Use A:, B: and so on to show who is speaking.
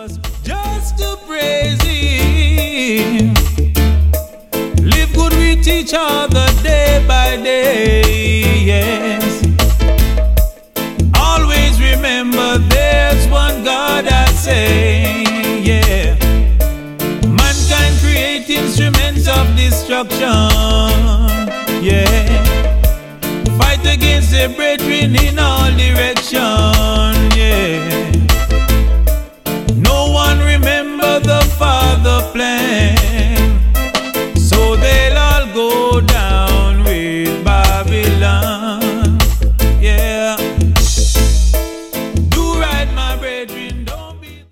A: us just to praise Him. Live good with each other day by day, yes. Always remember there's one God, I say, yeah. Mankind create instruments of destruction, yeah. Fight against the brethren in all directions.